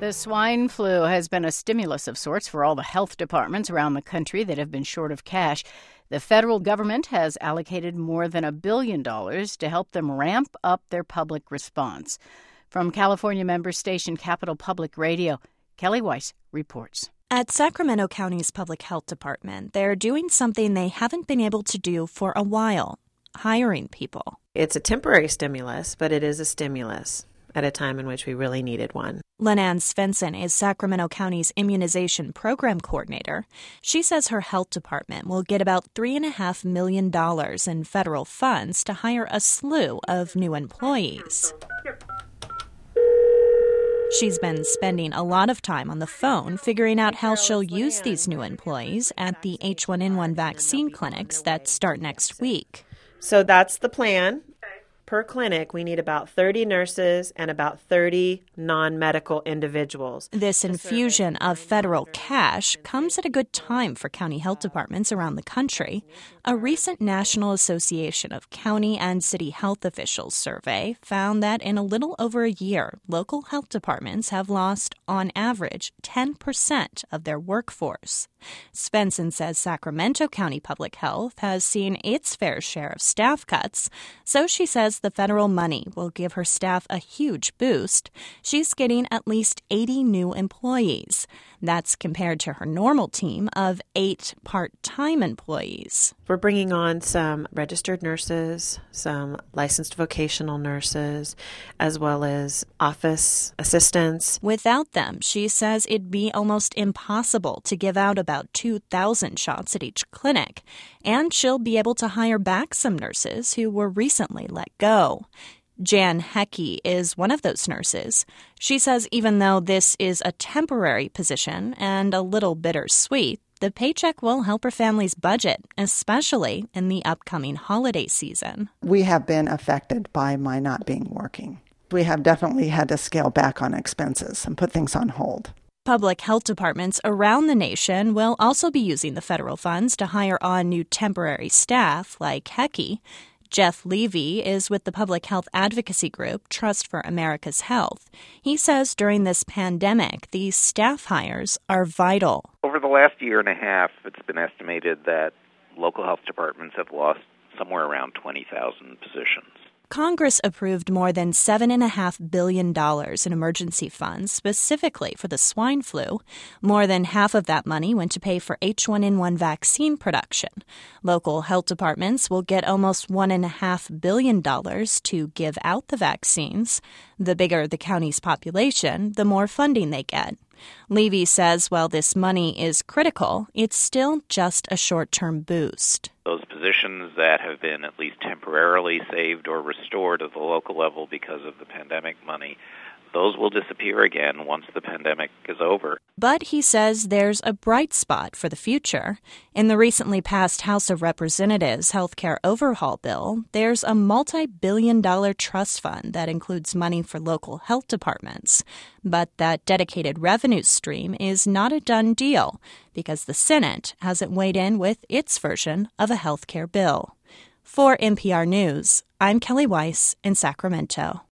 The swine flu has been a stimulus of sorts for all the health departments around the country that have been short of cash. The federal government has allocated more than $1 billion to help them ramp up their public response. From California member station Capital Public Radio, Kelly Weiss reports. At Sacramento County's Public Health Department, they're doing something they haven't been able to do for a while, hiring people. It's a temporary stimulus, but it is a stimulus at a time in which we really needed one. Lenann Svensson is Sacramento County's immunization program coordinator. She says her health department will get about $3.5 million in federal funds to hire a slew of new employees. She's been spending a lot of time on the phone figuring out how she'll use these new employees at the H1N1 vaccine clinics that start next week. So that's the plan. Per clinic, we need about 30 nurses and about 30 non-medical individuals. This infusion of federal cash comes at a good time for county health departments around the country. A recent National Association of County and City Health Officials survey found that in a little over a year, local health departments have lost, on average, 10% of their workforce. Svensson says Sacramento County Public Health has seen its fair share of staff cuts, so she says the federal money will give her staff a huge boost. She's getting at least 80 new employees. That's compared to her normal team of 8 part-time employees. We're bringing on some registered nurses, some licensed vocational nurses, as well as office assistants. Without them, she says it'd be almost impossible to give out about 2,000 shots at each clinic, and she'll be able to hire back some nurses who were recently let go. Jan Hecky is one of those nurses. She says even though this is a temporary position and a little bittersweet, the paycheck will help her family's budget, especially in the upcoming holiday season. We have been affected by my not being working. We have definitely had to scale back on expenses and put things on hold. Public health departments around the nation will also be using the federal funds to hire on new temporary staff like Hecky. Jeff Levy is with the public health advocacy group Trust for America's Health. He says during this pandemic, these staff hires are vital. Over the last year and a half, it's been estimated that local health departments have lost somewhere around 20,000 positions. Congress approved more than $7.5 billion in emergency funds specifically for the swine flu. More than half of that money went to pay for H1N1 vaccine production. Local health departments will get almost $1.5 billion to give out the vaccines. The bigger the county's population, the more funding they get. Levy says while this money is critical, it's still just a short-term boost. Those positions that have been at least temporarily saved or restored at the local level because of the pandemic money, those will disappear again once the pandemic is over. But he says there's a bright spot for the future. In the recently passed House of Representatives healthcare overhaul bill, there's a multi-billion-dollar trust fund that includes money for local health departments. But that dedicated revenue stream is not a done deal because the Senate hasn't weighed in with its version of a healthcare bill. For NPR News, I'm Kelly Weiss in Sacramento.